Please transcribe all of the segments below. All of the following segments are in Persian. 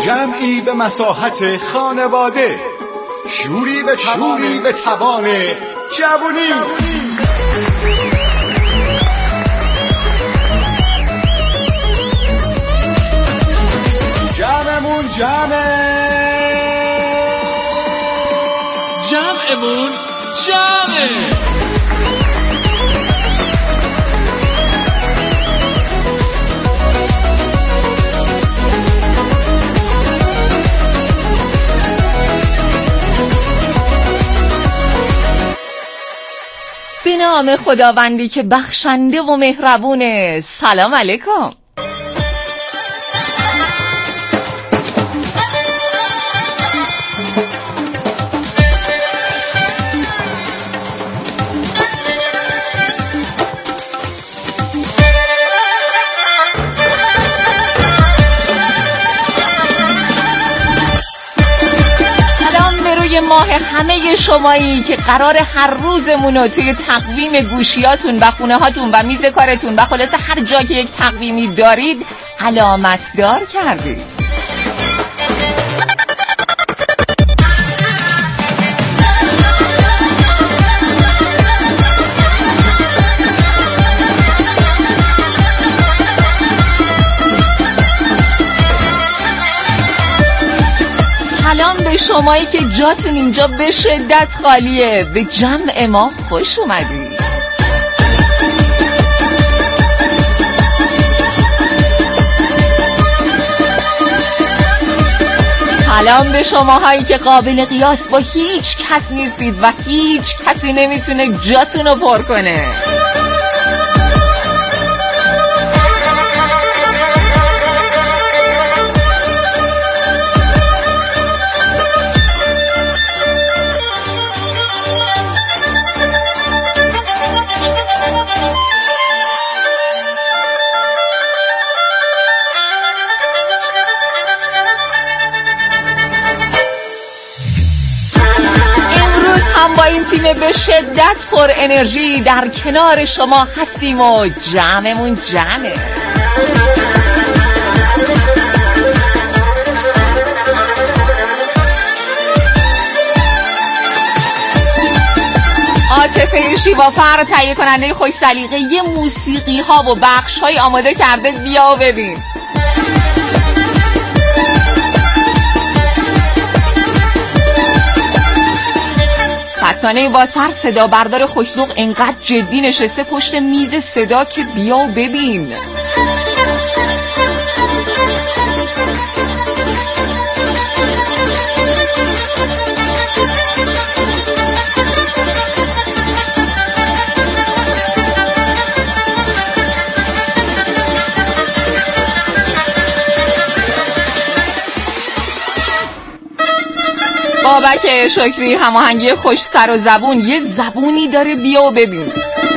جمعی به مساحت خانواده، شوری به توان جوونی. جمعمون جمعه. به نام خداوندی که بخشنده و مهربونه. سلام علیکم. ماه همه شمایی که قرار هر روزمونو توی تقویم گوشیاتون و خونه هاتون و میز کارتون و خلاصه هر جا که یک تقویمی دارید علامت دار کردید. سلام به شمایی که جاتون اینجا به شدت خالیه. به جمع ما خوش اومدید. سلام به شماهایی که قابل قیاس با هیچ کس نیستید و هیچ کسی نمیتونه جاتون رو پر کنه. با این تیم به شدت پر انرژی در کنار شما هستیم و جمعمون جمعه. عاطفه شیوافر تهیه کننده خوش سلیقه یه موسیقی ها و بخش های آماده کرده. بیا و ببین. فتانه بادپر صدا بردار خوش‌ذوق انقدر جدی نشسته پشت میز صدا که بیا و ببین. بابک شکری هماهنگی خوش سر و زبون، یه زبونی داره. بیا و ببین.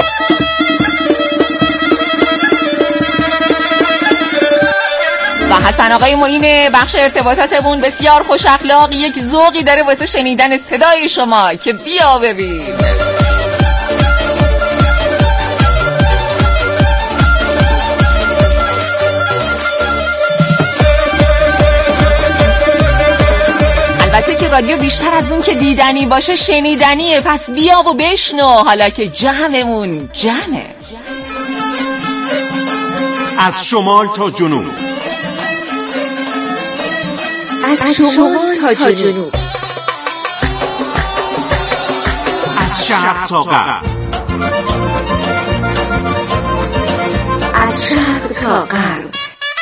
و حسن آقای معین بخش ارتباطاتمون بسیار خوش اخلاق، یک ذوقی داره واسه شنیدن صدای شما که بیا و ببین. رادیو بیشتر از اون که دیدنی باشه شنیدنیه، پس بیا و بشنو حالا که جمعمون جمعه. از شمال تا جنوب، از شمال تا جنوب، از شرق تا غرب، از شرق تا غرب،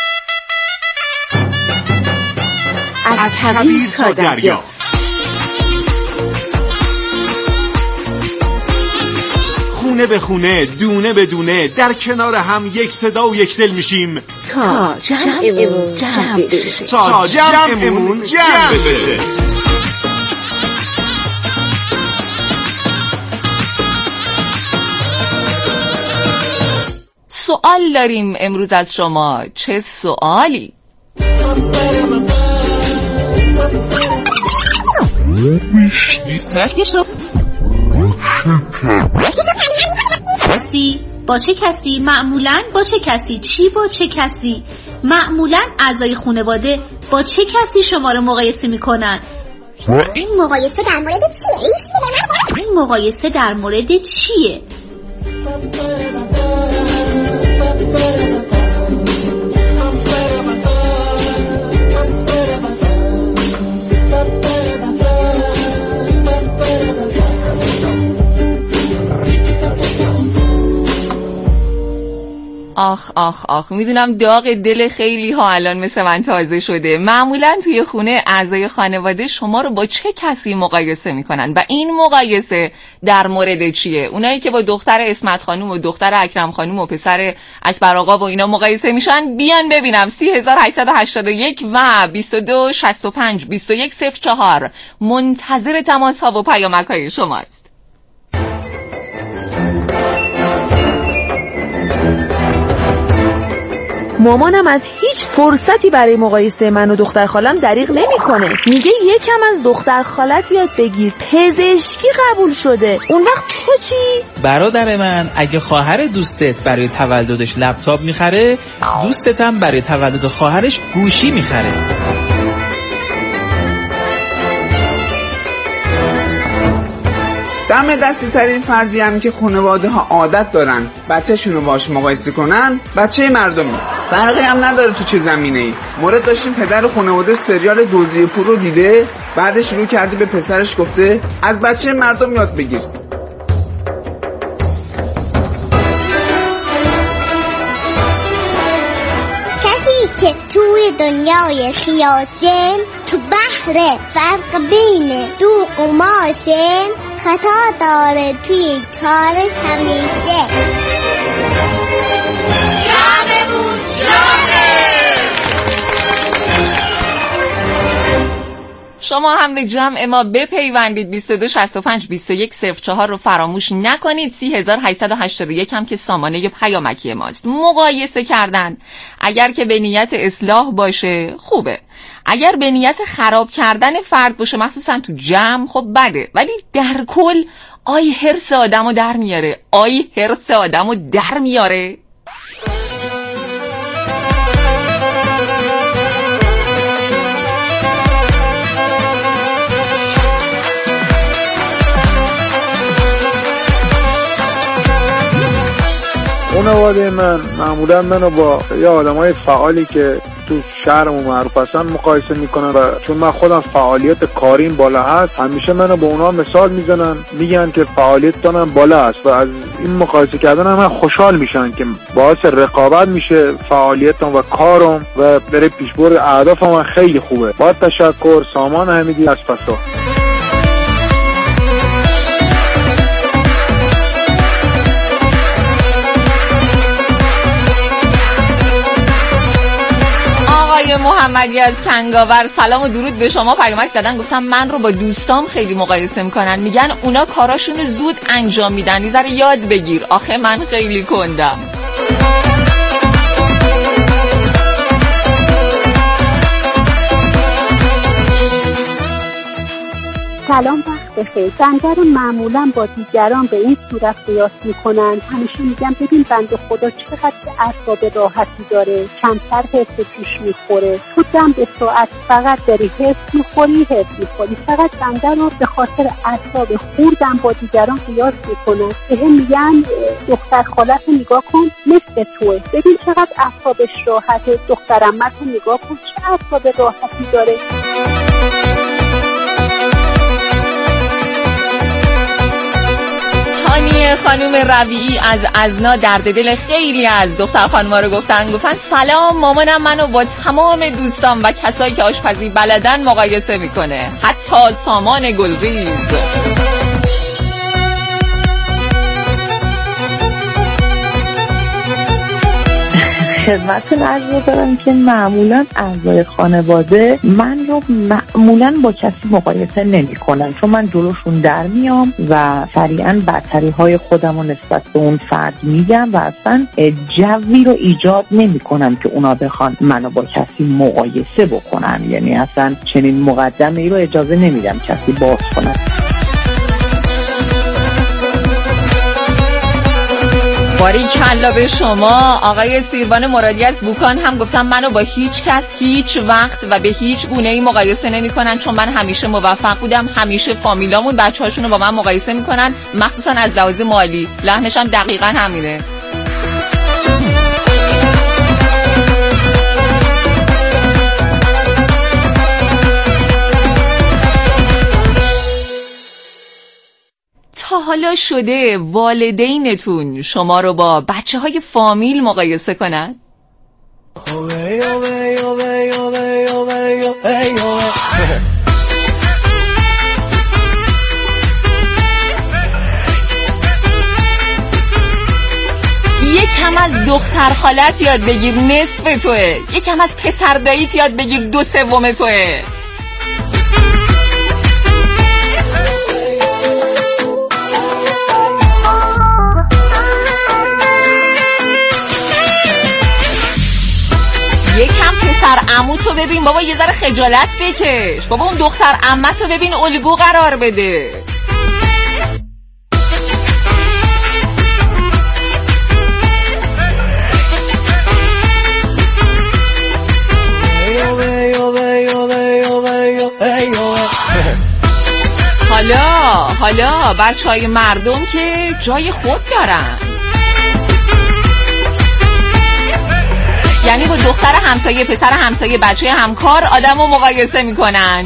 از کویر تا دریا. خونه به خونه، دونه به دونه، در کنار هم یک صدا و یک دل میشیم تا جمعمون جمع بشه. تا جمعمون جمع بشه. سوال داریم امروز از شما. چه سوالی؟ با چه کسی؟ معمولاً با چه کسی؟ چی با چه کسی؟ معمولاً اعضای خانواده با چه کسی شما رو مقایسه میکنن؟ این مقایسه در مورد چیه؟ این مقایسه در مورد چیه؟ آخ آخ آخ، میدونم داغ دل خیلی ها الان مثل من تازه شده. معمولا توی خونه اعضای خانواده شما رو با چه کسی مقایسه میکنن و این مقایسه در مورد چیه؟ اونایی که با دختر اسمت خانوم و دختر اکرم خانوم و پسر اکبر آقا و اینا مقایسه میشن، بیان ببینم. 3881 و 2265 2104 منتظر تماس ها و پیامک های شماست. مامانم از هیچ فرصتی برای مقایسه من و دختر خالم دریغ نمیکنه. میگه یکم از دختر خالت یاد بگیر، پزشکی قبول شده. اون وقت تو چی؟ برادر من اگه خواهر دوستت برای تولدش لپتاپ میخره، دوستت هم برای تولد خواهرش گوشی میخره. دم دستی ترین فردی هم که خانواده ها عادت دارن بچه‌شون رو باهاش مقایسه کنن، بچه مردمی. فرقی هم نداره تو چه زمینه‌ای. مورد داشتیم پدر خانواده سریال دزدی پور رو دیده، بعدش شروع کرده به پسرش گفته از بچه مردم یاد بگیر. کسی که توی دنیای سیاسه تو بحر فرق بین دوغ و ماسه، خطا داره توی کارش همیشه. جمعمون شما هم به جمع ما بپیوندید. 2265 2104 رو فراموش نکنید. 3881 هم که سامانه پیامکی ماست. مقایسه کردن اگر که به نیت اصلاح باشه خوبه، اگر به نیت خراب کردن فرد باشه مخصوصا تو جمع خب بده، ولی در کل آی حرص آدمو در میاره، آی حرص آدمو در میاره. خانواده من معمولا منو با یه آدمای فعالی که تو شهرمون معروف هستن مقایسه میکنن و چون من خودم فعالیت کاریم بالا هست، همیشه منو با اونا مثال میزنن، میگن که فعالیتتونم بالا است و از این مقایسه کردن من خوشحال میشن که باعث رقابت میشه فعالیتم و کارم و بره پیشبرد اهدافم. من خیلی خوبه. با تشکر. سامان حمیدی از پسا. آقای محمدی از کنگاور، سلام و درود به شما. پیامک زدن گفتم من رو با دوستام خیلی مقایسه میکنن، میگن اونا کاراشونو زود انجام میدن، یه ذره یاد بگیر. آخه من خیلی کندم. سلام، وقت بخیر. بنده رو معمولا با دیگران به این صورت قیاس میکنن، همیشه میگم ببین بنده خدا چقدر اعصاب راحتی داره، کمتر حرف توش میخوره، تو دم به ساعت فقط داری حرف میخوری. فقط بنده رو به خاطر اعصاب خوردم با دیگران قیاس میکنن. بهم میگن دختر خالت رو نگاه کن مثل توه، ببین چقدر اعصابش راحته. دختر عمت رو نگاه کن چه اعصاب راحتی داره. خانم ربیعی از ازنا درد دل خیلی از دختر خانوما رو گفتن سلام، مامانم منو با تمام دوستان و کسایی که آشپزی بلدن مقایسه میکنه، حتی سامان گلریز. خدمتتون عرض دارم که معمولا اعضای خانواده من رو معمولا با کسی مقایسه نمی کنن، چون من جلوشون در میام و سریعا برتری های خودم رو نسبت به اون فرد میگم و اصلا جوی رو ایجاد نمی کنم که اونا بخوان منو با کسی مقایسه بکنن. یعنی اصلا چنین مقدمه ای رو اجازه نمیدم کسی باز کنن. باریکلا به شما. آقای سیروان مرادی از بوکان هم گفتم منو با هیچ کس هیچ وقت و به هیچ گونه‌ای مقایسه نمی‌کنن، چون من همیشه موفق بودم. همیشه فامیلامون بچه‌هاشون رو با من مقایسه می‌کنن، مخصوصا از لحاظ مالی. لحنش هم دقیقاً همینه. تا حالا شده والدینتون شما رو با بچه‌های فامیل مقایسه کنن؟ یکم از دختر خالت یاد بگیر، نصف توه. یکم از پسر داییت یاد بگیر، 2/3 توه. یکم پسر عموتو ببین بابا، یه ذره خجالت بکش بابا. اون دختر عمتو ببین، الگو قرار بده. حالا بچهای مردم که جای خود دارن، یعنی با دختر همسایه، پسر همسایه، بچه همکار آدمو مقایسه میکنن.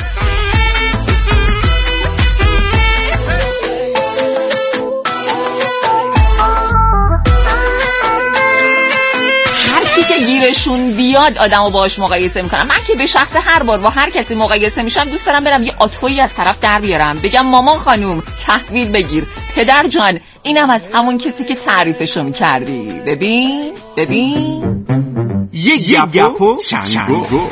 هر کی که گیرشون بیاد آدمو باهاش مقایسه میکنن. من که به شخص هر بار با هر کسی مقایسه میشم دوست دارم برم یه آتویی از طرف در بیارم، بگم مامان خانوم تحویل بگیر، پدر جان اینم از همون کسی که تعریفشو میکردی. ببین یک گپ و چند گو.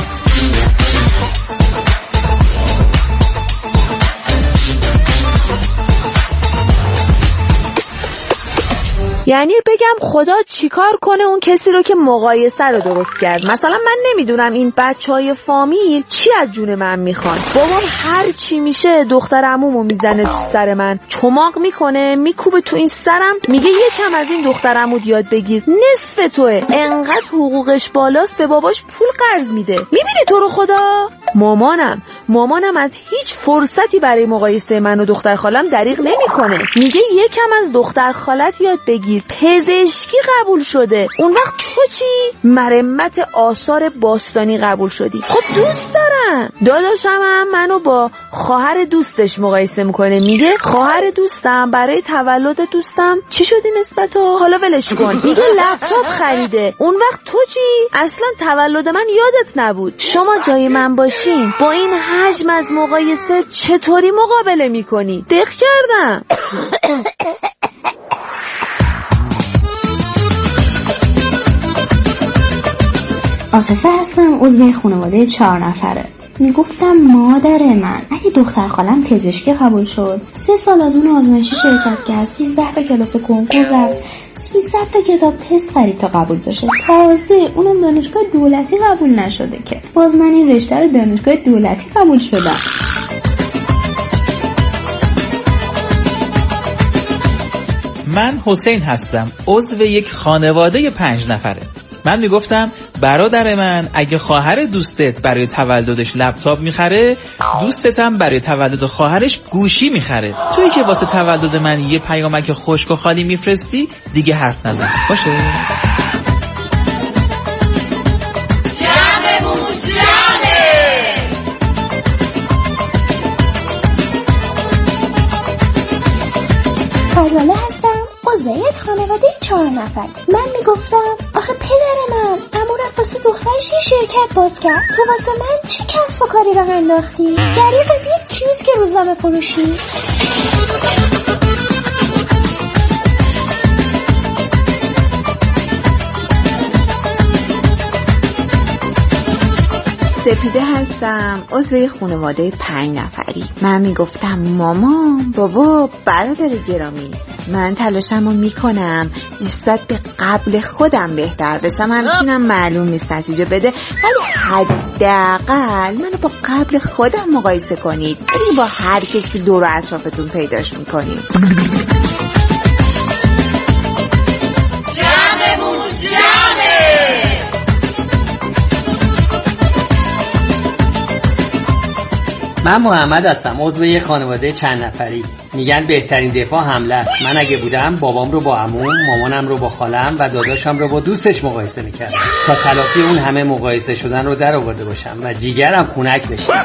یعنی بگم خدا چیکار کنه اون کسی رو که مقایسه رو درست کرد. مثلا من نمیدونم این بچهای فامیل چی از جون من میخوان. بابام هر چی میشه دختر عمومو میزنه تو سر من، چماق میکنه میکوبه تو این سرم، میگه یکم از این دختر عمود یاد بگیر، نصف توه. انقدر حقوقش بالاست به باباش پول قرض میده. میبینی تو رو خدا؟ مامانم از هیچ فرصتی برای مقایسه من و دختر خالم دریغ نمیکنه. میگه یکم از دختر خالت یاد بگیر، پزشکی قبول شده. اون وقت تو چی؟ مرمت آثار باستانی قبول شدی. خب دوست دارم. داداشم هم منو با خواهر دوستش مقایسه میکنه، میگه خواهر دوستم برای تولد دوستم چی شدی نسبتو؟ حالا ولش کن. میگه لپتاپ خریده. اون وقت تو چی؟ اصلا تولد من یادت نبود. شما جای من باشین با این حجم از مقایسه چطوری مقابله میکنی؟ دق کردم. عاطفه هستم، عضو خانواده 4 نفره. میگفتم مادر من اگه دختر خالم پزشکی قبول شد، 3 سال از اون آزمایشی شرکت کرد، 13 تا کلاس کنکور رفت، 300 تا کتاب تست خرید تا قبول بشه. تازه اونم دانشگاه دولتی قبول نشده که باز من این رشته رو دانشگاه دولتی قبول شدم. من حسین هستم، عضو یک خانواده 5 نفره. من میگفتم برادر من اگه خواهر دوستت برای تولدش لپتاپ میخره، دوستت هم برای تولد خواهرش گوشی میخره. تویی که واسه تولد من یه پیامک خشک و خالی میفرستی، دیگه حرف نزن باشه؟ کاراله هستم، عضو یک خانواده 4 نفر. من میگفتم آخه پدر من عمو واسه دخترش یه شرکت باز کرد، تو واسه من چه کسب و کاری راه انداختی؟ دریغ از یک کیوسک روزنامه فروشی. سپیده هستم، عضو خانواده 5 نفری. من میگفتم مامان، بابا، برادر گرامی، من تلاشمو میکنم نسبت به قبل خودم بهتر بشم، همچینم معلوم نیست نتیجه بده، ولی حداقل منو با قبل خودم مقایسه کنید، ولی با هر کسی دور و اطرافتون پیداش میکنید. من محمد هستم، عضو یک خانواده چند نفری. میگن بهترین دفاع حمله است. من اگه بودم بابام رو با عموم، مامانم رو با خالم و داداشم رو با دوستش مقایسه میکردم تا تلافی اون همه مقایسه شدن رو در آورده باشم و جیگرم خنک بشه.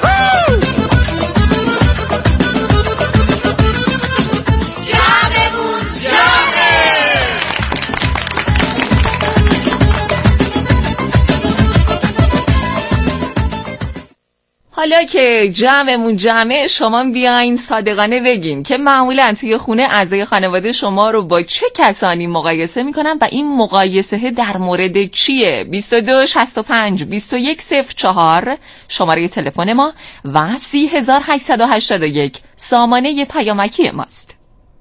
حالا که جمعمون جمعه، شما بیاین صادقانه بگین که معمولا توی خونه اعضای خانواده شما رو با چه کسانی مقایسه میکنن و این مقایسه در مورد چیه؟ 22 65 21 04 شماره تلفن ما و 3881 سامانه پیامکی ماست.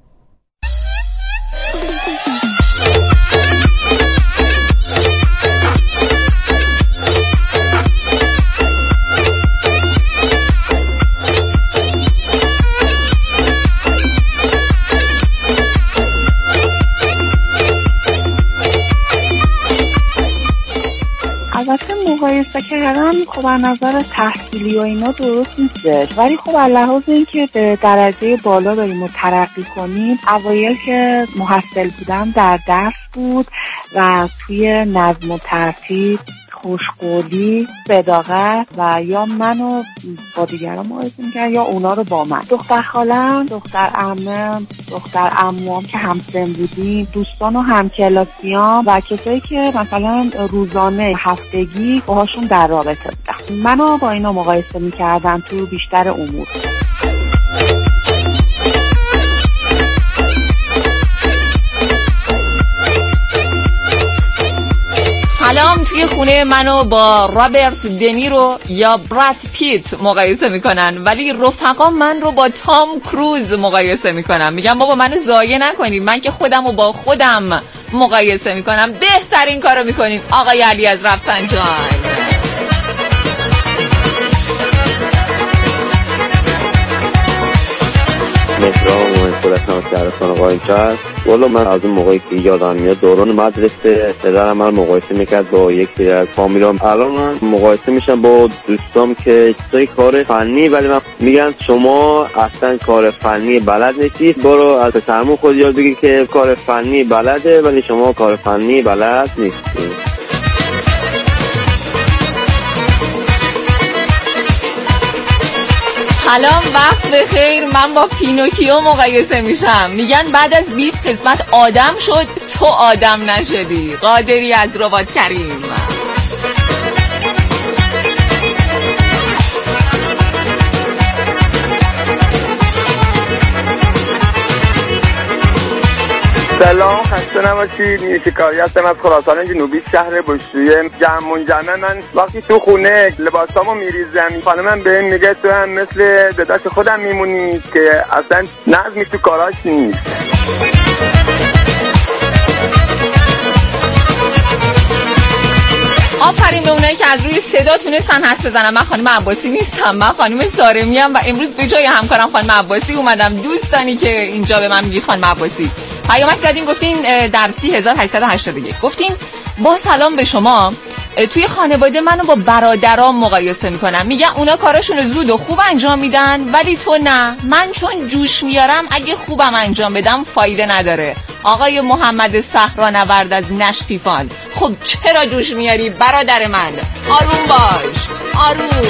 البته مقایسه کردن خب از نظر تحصیلی و اینا درست نیستش، ولی خب از لحاظ اینکه به درجه بالا داریم و ترقی کنیم، اوایل که محصل بودم در درس بود و توی نظم و ترتیب، خوشقولی، صداقت و یا منو با دیگران مقایسه می‌کرد یا اونا رو با من. دختر خالم، دختر عمم، دختر عموام که همسن بودیم، دوستان و همکلاسیام و کسایی که مثلا روزانه، هفتگی باهاشون در رابطه بودم، منو با اینا مقایسه می‌کردن تو بیشتر امور. سلام، توی خونه منو با رابرت دنیرو یا براد پیت مقایسه میکنن، ولی رفقا من رو با تام کروز مقایسه میکنن. میگم بابا منو ضایع نکنید، من که خودم رو با خودم مقایسه میکنم. بهترین کارو میکنین آقای علی از رفسنجان. مهران و خودتان شهرستان قایم کرد. والا من از اون موقعی که یادم میاد دوران مدرسه پدرم من مقایسه میکرد با یکی از فامیلام. الان من مقایسه میشم با دوستام که چیزای کار فنی، ولی من میگن شما اصلا کار فنی بلد نیستید، برو از پسرمون خود یاد بگیر که کار فنی بلده ولی شما کار فنی بلد نیستید. سلام، وقت بخیر. من با پینوکیو مقایسه میشم. میگن بعد از 20 قسمت آدم شد، تو آدم نشدی. قادری از رباط کریم. سلام، خسته نباشید. نیشکاری هستم از خراسان جنوبی، شهر بشویه. جمع من وقتی تو خونه لباسامو میریزم، خانمم بهم میگه تو هم مثل داداش خودم میمونی که اصلا نظمی تو کاراش نیست. آفرین به اونایی که از روی صدا تونستن حرف بزنن. من خانم عباسی نیستم، من خانم سارمی ام و امروز به جای همکارم خانم عباسی اومدم. دوستانی که اینجا به من میگید خانم عباسی، پیامک زدین گفتین در 3881 گفتین با سلام به شما، توی خانواده منو با برادرام مقایسه میکنم. میگن اونا کاراشونو زود و خوب انجام میدن ولی تو نه. من چون جوش میارم اگه خوبم انجام بدم فایده نداره. آقای محمد صحرانورد از نشتیفان، خب چرا جوش میاری برادر من؟ آروم باش، آروم.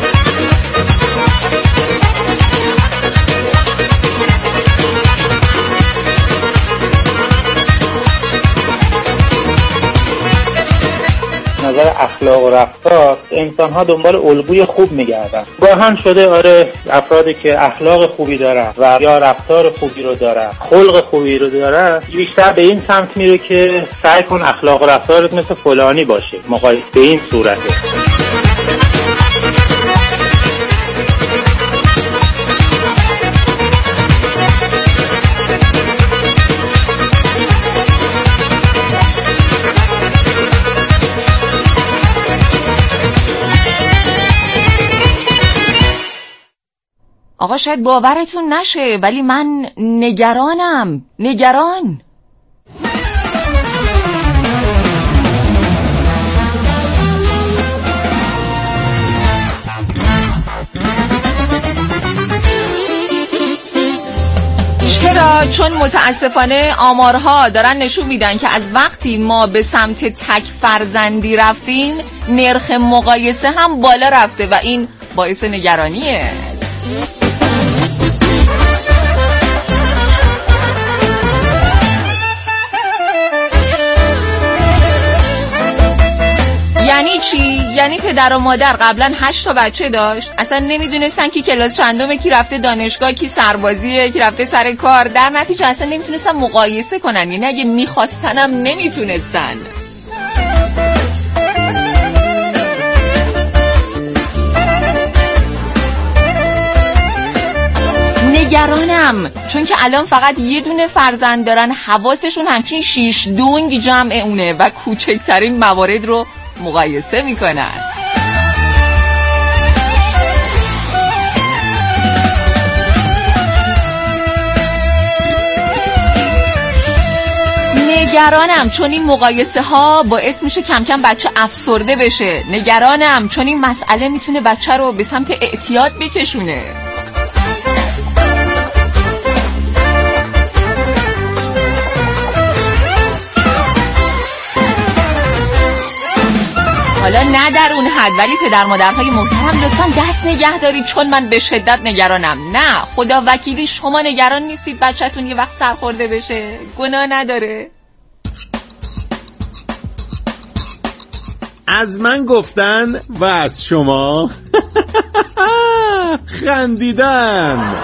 نظر اخلاق و رفتار انسان ها دنبال الگوی خوب میگردن. گاهن شده آره افرادی که اخلاق خوبی دارن و یا رفتار خوبی رو دارن، خلق خوبی رو دارن، بیشتر به این سمت میره که سعی کن اخلاق و رفتارت مثل فلانی باشه. مقایسه به این صورته. آقا شاید باورتون نشه ولی من نگرانم. چرا؟ چون متاسفانه آمارها دارن نشون میدن که از وقتی ما به سمت تک فرزندی رفتیم نرخ مقایسه هم بالا رفته و این باعث نگرانیه. یعنی چی؟ یعنی پدر و مادر قبلا 8 تا بچه داشت، اصلا نمیدونستن کی کلاس چندمه، کی رفته دانشگاه، کی سربازیه، کی رفته سر کار، در نتیجه اصلا نمیتونستن مقایسه کنن، یعنی اگه میخواستن هم نمیتونستن. نگرانم چون که الان فقط یه دونه فرزند دارن، حواسشون همچین 6 دونگ جمع اونه و کوچکترین موارد رو مقایسه میکنن. نگرانم چون این مقایسه ها باعث میشه کم کم بچه افسرده بشه. نگرانم چون این مسئله میتونه بچه رو به سمت اعتیاد بکشونه. حالا نه در اون حد، ولی پدر مادرهای محترم لطفاً دست نگه دارید چون من به شدت نگرانم. نه خدا وکیلی شما نگران نیستید بچه‌تون یه وقت سرخورده بشه؟ گناه نداره. از من گفتن و از شما خندیدن.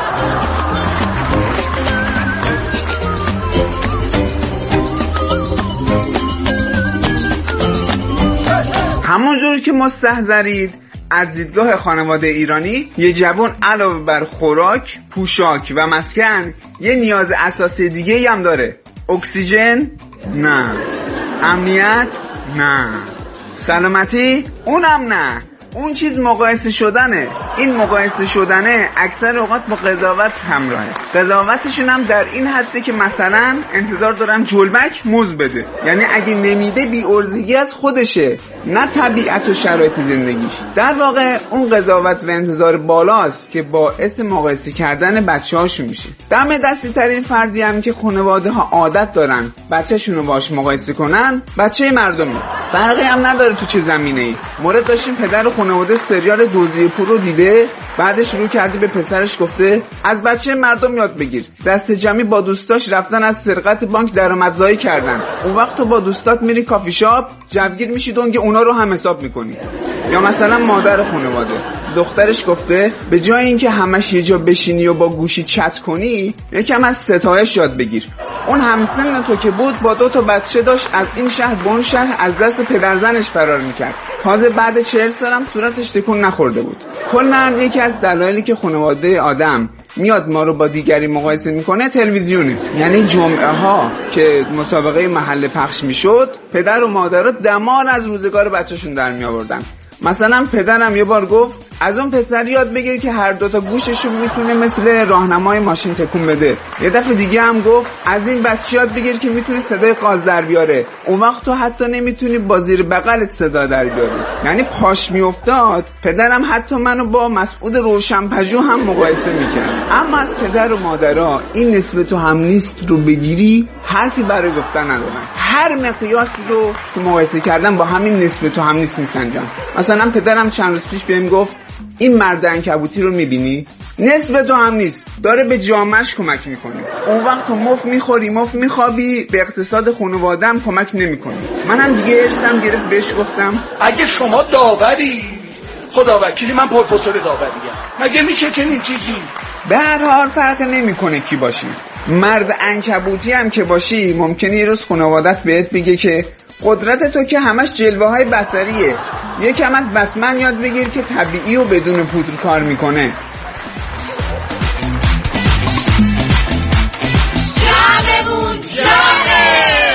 همونجور که مستحضرید از دیدگاه خانواده ایرانی یه جوان علاوه بر خوراک، پوشاک و مسکن یه نیاز اساسی دیگه هم داره. اکسیژن؟ نه. امنیت؟ نه. سلامتی؟ اونم نه. اون چیز مقایسه شدنه. این مقایسه شدنه اکثر اوقات با قضاوت همراهه. قضاوتشون هم در این حده که مثلا انتظار دارن جلبک موز بده، یعنی اگه نمیده بی‌عرضگی از خودشه نه طبیعت و شرایط زندگیش. در واقع اون قضاوت و انتظار بالاست که باعث مقایسه کردن بچه‌هاشون میشه. دم دستی ترین فردی هم که خانواده ها عادت دارن بچه‌شون رو باهاش مقایسه کنن بچه مردمه. فرقی هم نداره تو چه زمینه‌ای. مورد داشتیم پدر خانواده سریال دزدی پول رو دیده، بعدش شروع کرده به پسرش گفته از بچه مردم یاد بگیر. دست جمعی با دوستاش رفتن از سرقت بانک درآمدزایی کردن. اون وقت تو با دوستات میری کافی شاپ، جوگیر میشی دنگ اونا رو هم حساب میکنی. یا مثلا مادر خانواده دخترش گفته به جای اینکه همش یه جا بشینی و با گوشی چت کنی، یکم از ستایش یاد بگیر. اون همسن تو که بود با 2 تا بچه داشت، از این شهر به اون شهر از دست پدرزنش فرار میکرد. تازه بعد 40 سالم صورتش تکون نخورده بود. کلاً یکی از دلایلی که خانواده آدم میاد ما رو با دیگری مقایسه میکنه تلویزیونه. یعنی جمعه ها که مسابقه محل پخش میشد، پدر و مادرها دمار از روزگار بچه‌شون در می آوردن. مثلا پدرم یه بار گفت از اون پسر یاد بگیر که هر 2 تا گوششو میتونه مثل راهنمای ماشین تکون بده. یه دفعه دیگه هم گفت از این بچه یاد بگیر که میتونه صدای قاز در بیاره. اون وقت تو حتی نمیتونی با زیر بغلت صدا در بیاری. یعنی پاش میافتاد. پدرم حتی منو با مسعود روشن‌پژوه هم مقایسه میکرد. اما از پدر و مادرها این نسبت هم نیست رو بگیری حرفی برای گفتن ندارن. هر مقیاسی رو که مقایسه کردن با همین نسبت هم نیست میسنجن. مثلا پدرم چند روز پیش بهم گفت این مرد عنکبوتی رو میبینی؟ نسبت تو هم نیست، داره به جامعش کمک میکنه. اون وقت تو مف میخوری مف میخوابی، به اقتصاد خانواده‌ام کمک نمیکنی. منم دیگه ارثم گرفت بهش گفتم اگه شما داوری خدا وکیلی من پروفسور داوریم، مگه میشه که این چیزی؟ به هر حال فرق نمیکنه کی باشی. مرد عنکبوتی هم که باشی ممکنه یه روز خانوادت بهت بگه که قدرت تو که همش جلوه های بصریه، یکم از بتمن یاد بگیر که طبیعی و بدون پودر کار میکنه. جمعمون جمعه.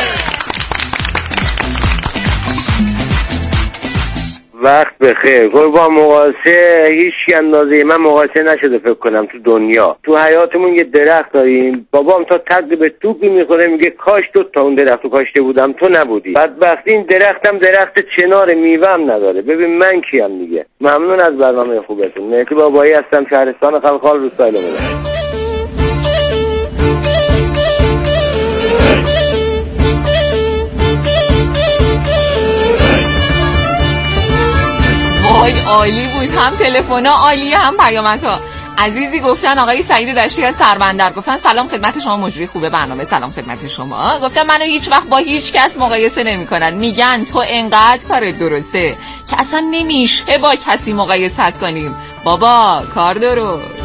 وقت بخیر. قربان مقایسه هیچ اندازه من مقایسه نشده فکر کنم تو دنیا. تو حیاتمون یه درخت داریم، بابام تا تق به توپی میخوره میگه کاش 2 تا اون درختو کاشته بودم تو نبودی. بدبختی این درختم درخت چنار، میوه هم نداره. ببین من کیم دیگه. ممنون از برنامه خوبتون. مهدی بابایی هستم، شهرستان خلخال، روستای لومړی. وای عالی بود، هم تلفن ها عالیه هم پیامک‌ها. عزیزی گفتن آقای سعید دشتی از سربندر گفتن سلام خدمت شما مجری خوبه برنامه. سلام خدمت شما. گفتن منو هیچ وقت با هیچ کس مقایسه نمی‌کنن، میگن تو انقدر کارت درسته که اصلا نمیشه با کسی مقایست کنیم. بابا کار درست.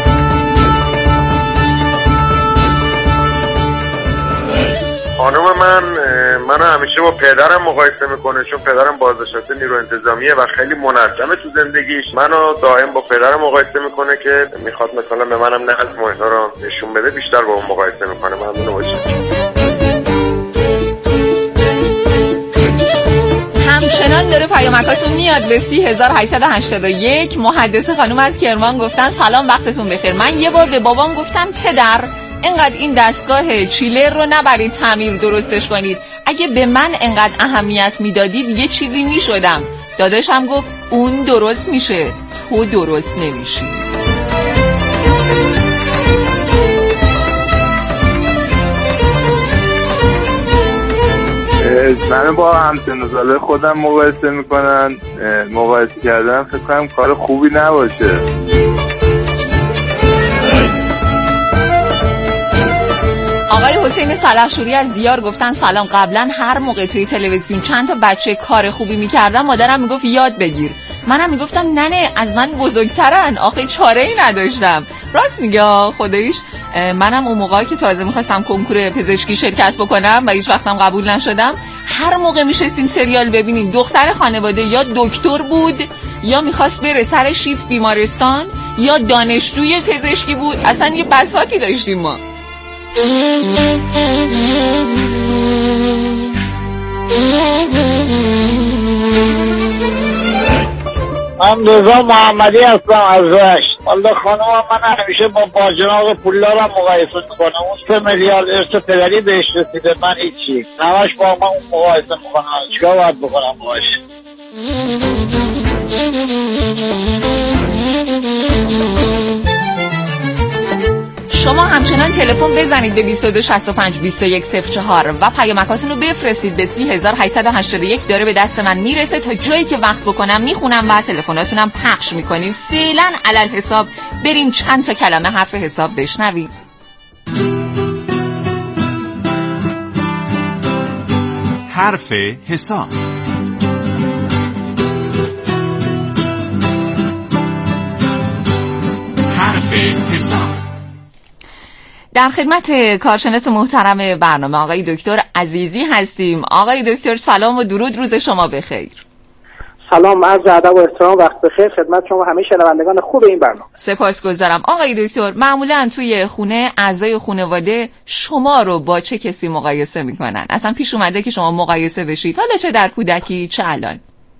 خانم منو همیشه با پدرم مقایسه میکنه، چون پدرم بازنشسته نیرو انتظامیه و خیلی منظمه تو زندگیش. منو دائم با پدرم مقایسه میکنه که میخواد مثلا به منم نظم و اینا رو نشون بده، بیشتر با اون مقایسه میکنه. ممنون باشید. همچنان داره پیامکاتون میاد به 3881. محدث خانم از کرمان گفتن سلام وقتتون بخیر. من یه بار به بابام گفتم پدر اینقدر این دستگاه چیلر رو نبرید تعمیر درستش کنید، اگه به من اینقدر اهمیت میدادید یه چیزی میشدم. داداشم گفت اون درست میشه، تو درست نمیشی. من با همسن و ساله خودم مقایسه میکنن. مقایسه کردن فکر کنم کار خوبی نباشه. آقای حسین سلحشوری از زیار گفتن سلام. قبلا هر موقع توی تلویزیون چند تا بچه کار خوبی میکردم مادرم میگفت یاد بگیر، منم میگفتم نه از من بزرگترن، آخه چاره ای نداشتم. راست میگه خودش. منم اون موقعی که تازه میخواستم کنکور پزشکی شرکت بکنم و هیچ وقتم قبول نشدم، هر موقع میشستیم سریال ببینیم دختر خانواده یا دکتر بود یا میخواست بره سر شیفت بیمارستان یا دانشجوی پزشکی بود. اصلا یه بساطی داشتیم ما. من رضا محمدی هستم از رشت. والله خانم من همیشه با جناب پولدارم مقایسه میکنم. اون 3 میلیارد ارث پدری بهش رسیده، من هیچی. همش با من اون مقایسه میکنم. چیکار باید بکنم باش؟ شما همچنان تلفن بزنید به 2265-2104 و پیامکاتون رو بفرستید به 3881. داره به دست من میرسه، تا جایی که وقت بکنم میخونم و تلفناتونم پخش میکنیم. فعلا علل حساب بریم چند تا کلمه حرف حساب بشنویم. حرف حساب. حرف حساب. در خدمت کارشناس محترم برنامه آقای دکتر عزیزی هستیم. آقای دکتر سلام و درود، روز شما بخیر. سلام، عرض ادب و احترام، وقت بخیر خدمت شما همه شنوندگان خوب این برنامه. سپاسگزارم. آقای دکتر معمولا توی خونه اعضای خانواده شما رو با چه کسی مقایسه میکنن؟ اصلا پیش اومده که شما مقایسه بشید، حالا چه در کودکی چه الان؟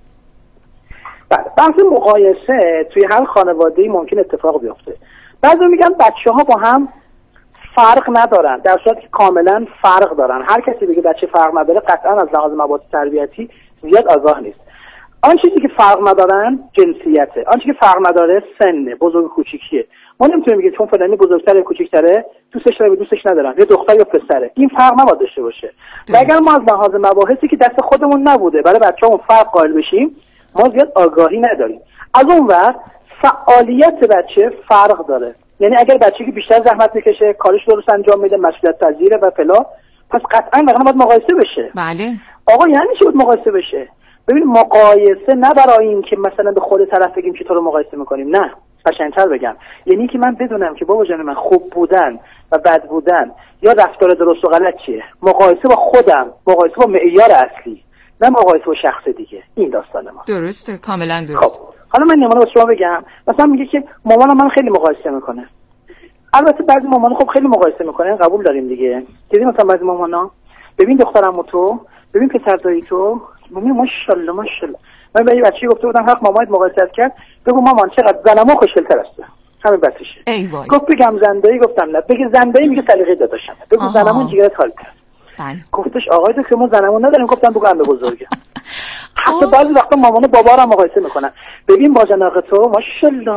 بله، بحث مقایسه توی هر خانواده‌ای ممکن اتفاق بیفته. بعضی میگن بچه‌ها با هم فرق ندارن، در صورتی که کاملا فرق دارن. هر کسی بگه بچه فرق نداره قطعا از لحاظ مباحث تربیتی زیاد آگاه نیست. آن چیزی که فرق ندارن جنسیته، آن چیزی که فرق نداره سنه، بزرگ کوچیکیه. ما نمیتونیم بگیم چون فلانی بزرگتره یا کوچیک‌تره دوستش داره دوستش ندارن، یا دختر یا پسره. این فرق نباید داشته باشه. و اگر ما از لحاظ مباحثی که دست خودمون نبوده برای بچه‌مون فرق قائل بشیم، ما زیاد آگاهی نداریم. از اون ور فعالیت بچه فرق داره. یعنی اگر بچه‌ای که بیشتر زحمت میکشه، کارش درست انجام میده، مسئولیت پذیره و فلا، پس قطعاً باید مقایسه بشه. بله. آقا یعنی چی باید مقایسه بشه؟ ببین مقایسه نه برای این که مثلا به خود طرف بگیم که تو رو مقایسه میکنیم، نه، قشنگ‌تر بگم، یعنی که من بدونم که بابا جان من خوب بودن و بد بودن یا رفتار درست و غلط چیه. مقایسه با خودم، مقایسه با معیار اصلی، نه مقایسه با شخص دیگه. این داستان ما. درسته، کاملا درست. خب حالا من نمونه واسه شما بگم. مثلا میگه که مامانم من خیلی مقایسه میکنه. البته بعضی مامانا خب خیلی مقایسه میکنن، قبول داریم دیگه. دیدی مثلا بعضی مامانا ببین دخترمو تو، ببین پسردایی تو، ببین ماشاءالله ماشاءالله. من به یه بچه‌ای گفته بودم حق مامایت مقایسه کرد، بگو مامان چقدر زنمو خوشگل‌تر است. همین بچه‌شه. ای وای. گفت بگم زندایی، گفتم نه. بگی زندایی میگه سلیقه داداشم. بگو زنمو جیگرت حال کرد. بله. گفتش آقای دکتر ما زنمو نداریم. گفتم بگو عمه بزرگه. حتی بعضی وقتا مامان و بابا رو مقایسه میکنن. ببین با جناق تو ماشاءالله